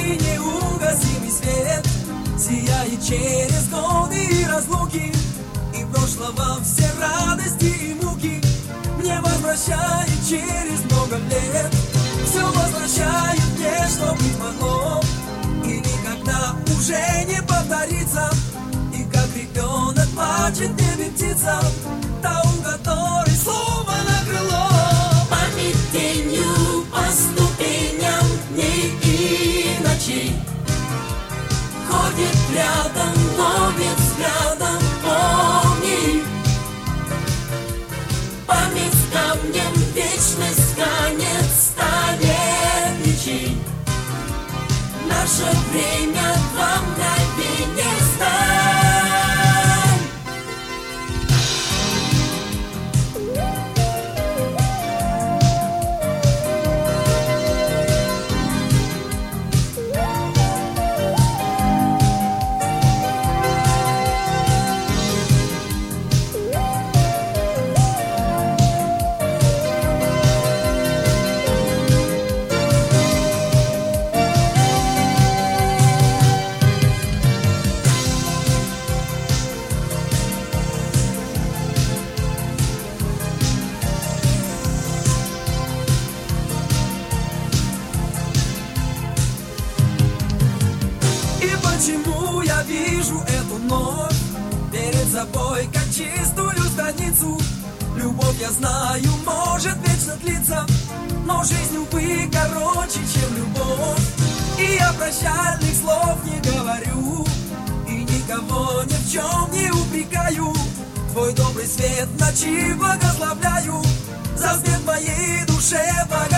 и неугасимый свет сияет через годы и разлуки, и прошлого все радости и муки мне возвращает через много лет. Все возвращает мне, что быть могло, и никогда уже не повторится. И как ребенок плачет в небе птица, та, у которой слово на крыло. Память тенью по ступеням дней и ночей ходит рядом, ловит взглядом, помни. Память с камнем, вечность станет столетничей. Наше время два мгновения стань. Почему я вижу эту ночь перед собой, как чистую страницу? Любовь, я знаю, может вечно длиться, но жизнь, увы, короче, чем любовь. И я прощальных слов не говорю, и никого ни в чем не упрекаю. Твой добрый свет в ночи благословляю, за свет моей душе благодарю.